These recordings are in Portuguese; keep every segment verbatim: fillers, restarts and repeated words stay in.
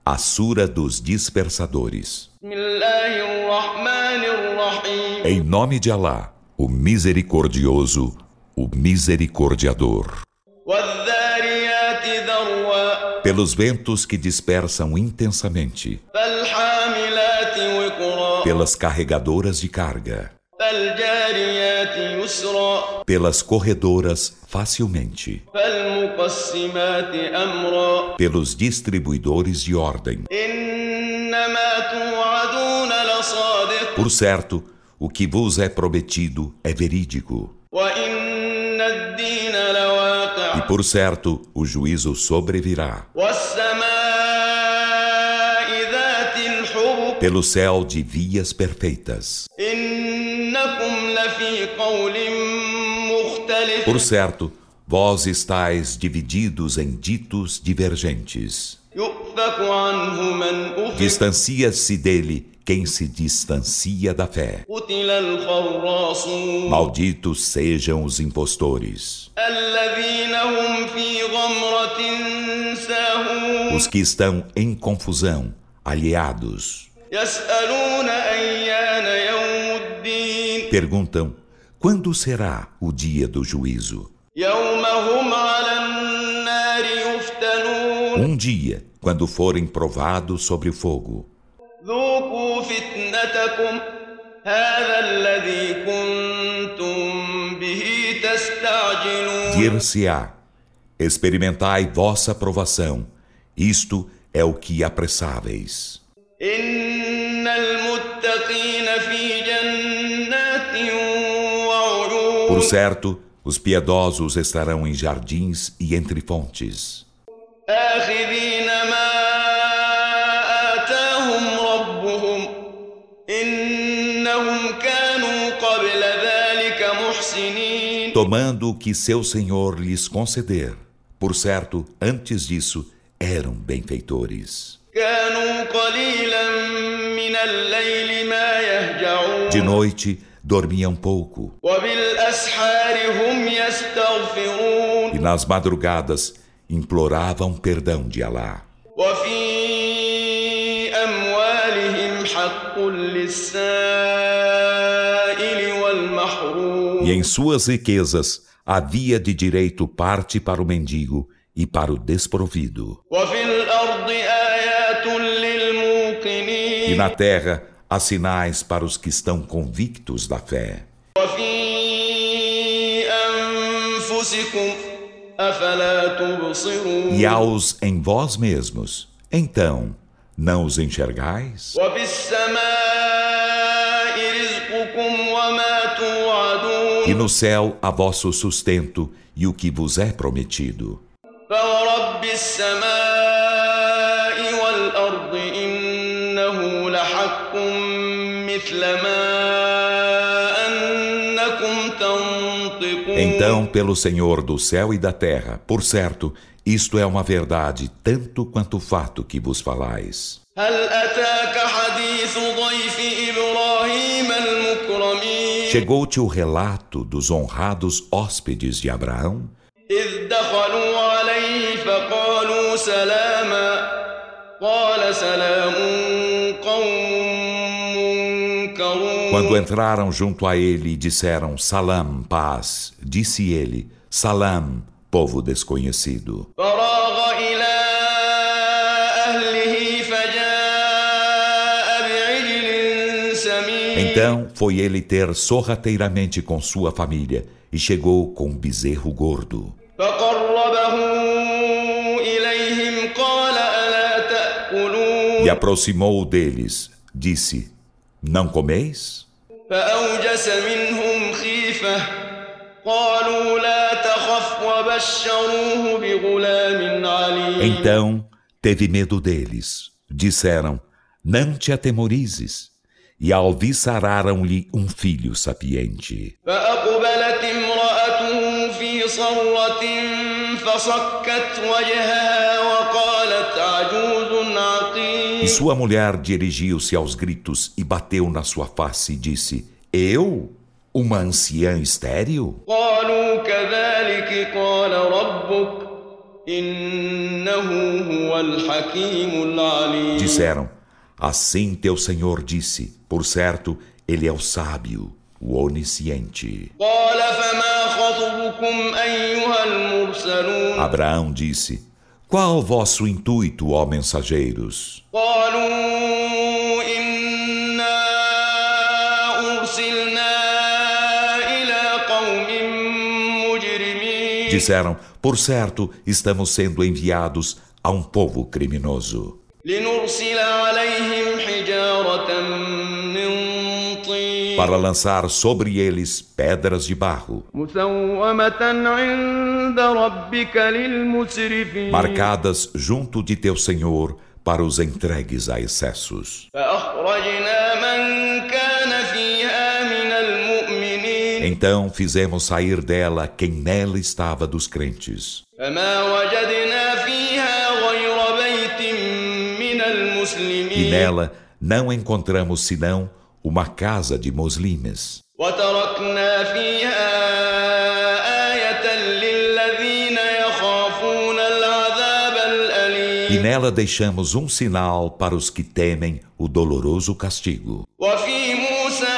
A Sura dos Dispersadores. Em nome de Alá, o Misericordioso, o Misericordiador. Pelos ventos que dispersam intensamente, pelas carregadoras de carga, pelas corredoras facilmente, pelos distribuidores de ordem. Por certo, o que vos é prometido é verídico. E por certo, o juízo sobrevirá. Pelo céu de vias perfeitas. Por certo, vós estáis divididos em ditos divergentes. Distancia-se dele quem se distancia da fé. Malditos sejam os impostores, os que estão em confusão, alheados. Perguntam: quando será o dia do juízo? Um dia, quando forem provados sobre o fogo. Dir-se-á: experimentai vossa provação, isto é o que apressáveis. Por certo, os piedosos estarão em jardins e entre fontes, tomando o que seu Senhor lhes conceder. Por certo, antes disso, eram benfeitores. De noite, dormiam pouco. E nas madrugadas, imploravam perdão de Alá. E em suas riquezas havia de direito parte para o mendigo e para o desprovido. E na terra há sinais para os que estão convictos da fé. E há-os em vós mesmos, então não os enxergais? E no céu há vosso sustento e o que vos é prometido. Então, pelo Senhor do céu e da terra, por certo, isto é uma verdade tanto quanto o fato que vos falais. Chegou-te o relato dos honrados hóspedes de Abraão? Quando entraram junto a ele e disseram Salam, paz, disse ele, Salam, povo desconhecido. Então foi ele ter sorrateiramente com sua família e chegou com um bezerro gordo. E aproximou-o deles, disse, não comeis? Então teve medo deles. Disseram, não te atemorizes. E alviçararam-lhe um filho sapiente. E sua mulher dirigiu-se aos gritos e bateu na sua face e disse, eu? Uma anciã estéril? إنه هو الحكيم العليم. Disseram: assim teu Senhor disse, por certo, ele é o sábio, o onisciente. قال فما خطبكم أيها المرسلون. Abraão disse: qual o vosso intuito, ó mensageiros? قالوا إنا أرسلنا إلى قوم مجرمين. Disseram: por certo, estamos sendo enviados a um povo criminoso, لنرسل عليهم حجارة من طين para lançar sobre eles pedras de barro, مسومة عند ربك للمسرفين. marcadas junto de teu Senhor para os entregues a excessos. فأخرجنا من كان فيها من المؤمنين. Então fizemos sair dela quem nela estava dos crentes. فما وجدنا فيها غير بيت من E المسلمين. nela não encontramos senão uma casa de muslimes. وتركنا فيها آية للذين يخافون العذاب E الأليم. nela deixamos um sinal para os que temem o doloroso castigo. وفي موسى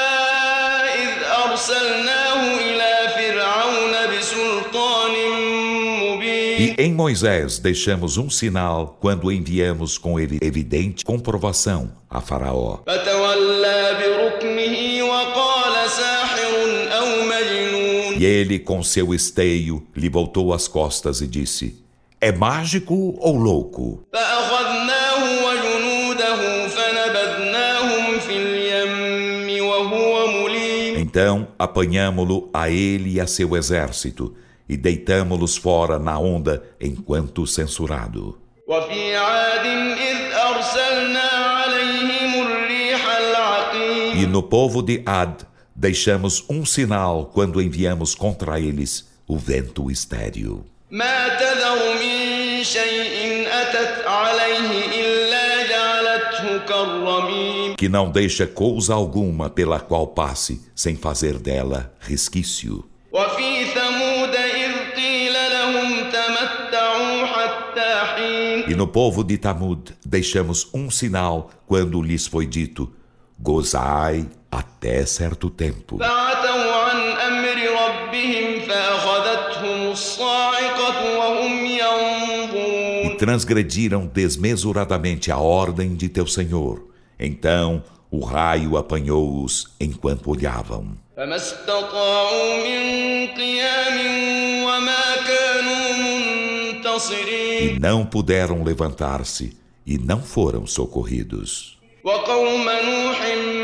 إذ أرسلناه إلى فرعون بسلطان مبين. E em Moisés deixamos um sinal quando enviamos com ele evidente comprovação a Faraó. فتولى بركنه وقال ساحر أو مجنون. E ele, com seu esteio, lhe voltou as costas e disse: é mágico ou louco? فأخذناه وجنوده فنبذناهم في اليم وهو مليم. Então apanhamo-lo a ele e a seu exército e deitamo-los fora na onda enquanto censurado. وفي عاد إذ أرسلنا عليهم الريح العقيم. E no povo de Ad deixamos um sinal quando enviamos contra eles o vento estéril, ما تذر من شيء أتت عليه إلا جعلته كالرميم. que não deixa coisa alguma pela qual passe sem fazer dela resquício. وفي ثمود إذ قيل لهم تمتعوا حتى حين. E no povo de Tamud deixamos um sinal quando lhes foi dito: gozai até certo tempo. فعتوا عن أمر ربهم فأخذتهم الصاعقة وهم ينظرون. E transgrediram desmesuradamente a ordem de teu Senhor. Então o raio apanhou-os enquanto olhavam. فما استطاعوا من قيام وما كانوا منتصرين. E não puderam levantar-se e não foram socorridos. وقوم نوح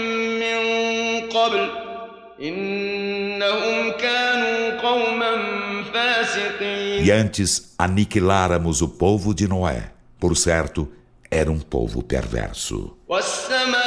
من قبل إنهم كانوا قوما فاسقين. E antes aniquiláramos o povo de Noé. Por certo, era um povo perverso. والسماء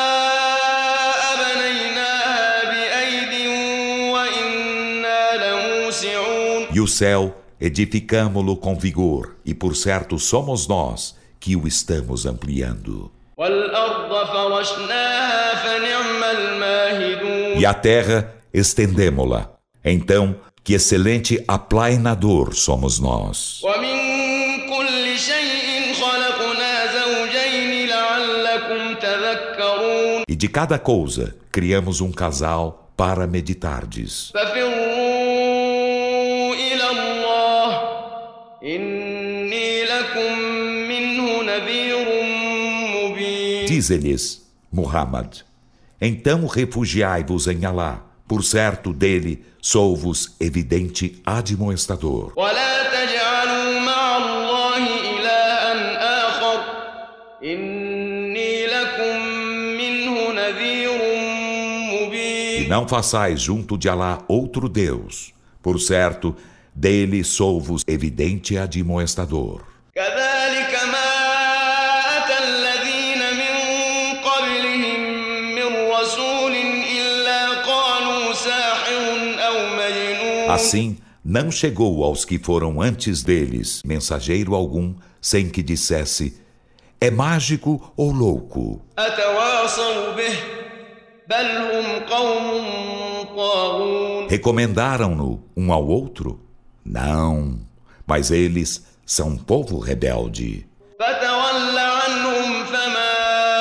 بنيناها بأيد وإنا لموسعون. E o céu edificamo-lo com vigor, e por certo somos nós que o estamos ampliando. والأرض فرشناها فنعم الماهدون. E a terra estendemo-la. Então, que excelente aplainador somos nós. ومن كل شيء خلقنا زوجين لعلكم تذكرون. E de cada coisa criamos um casal para meditardes. ففروا إلى الله إني لكم منه نذير مبين. Dize-lhes, Muhammad, então refugiai-vos em Alá. Por certo dele sou-vos evidente admoestador. ولا تجعلوا مع الله إلها آخر إني لكم منه نذير E مبين. não façais junto de Alá outro Deus. Por certo, dele sou-vos evidente admoestador. كذلك ما أتى الذين من قبلهم من رسول إلا قالوا ساحر أو مجنون. Assim, não chegou aos que foram antes deles mensageiro algum, sem que dissesse: é mágico ou louco? أتواصوا به بل هم قوم طاغون. Recomendaram-no um ao outro? Não, Mas eles são um povo rebelde. فتول عنهم فما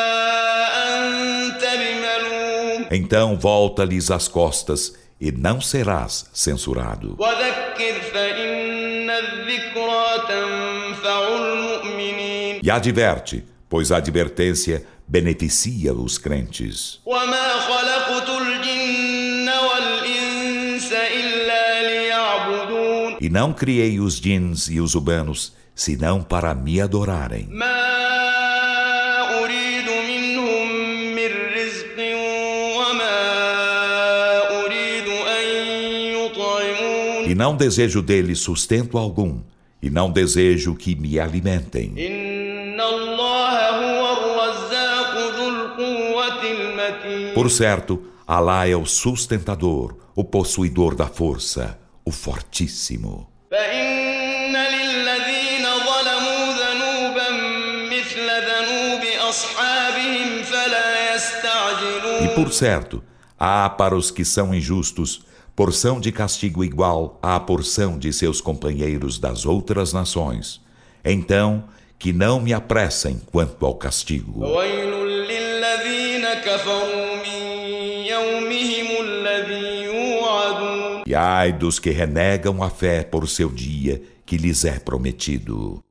أنت بملوم Então volta-lhes as costas e não serás censurado. وذكر فإن الذكرى تنفع المؤمنين E adverte, pois a advertência beneficia os crentes. وما خلقت الجن والإنس إلا ليعبدون E não criei os djinns e os humanos, senão para me adorarem. ما أريد منهم من رزق وما أريد أن يطعمون E não desejo deles sustento algum, e não desejo que me alimentem. إن الله هو الرزاق ذو القوة المتين Por certo, Alá é o sustentador, o possuidor da força, o fortíssimo. فإن للذين ظلموا ذنوبا مثل ذنوب أصحابهم فلا يستعجلون E por certo, há para os que são injustos porção de castigo igual à porção de seus companheiros das outras nações. Então, que não me apressem quanto ao castigo. ويل للذين كفروا من يومهم الذي يوعدون E ai dos que renegam a fé por seu dia que lhes é prometido.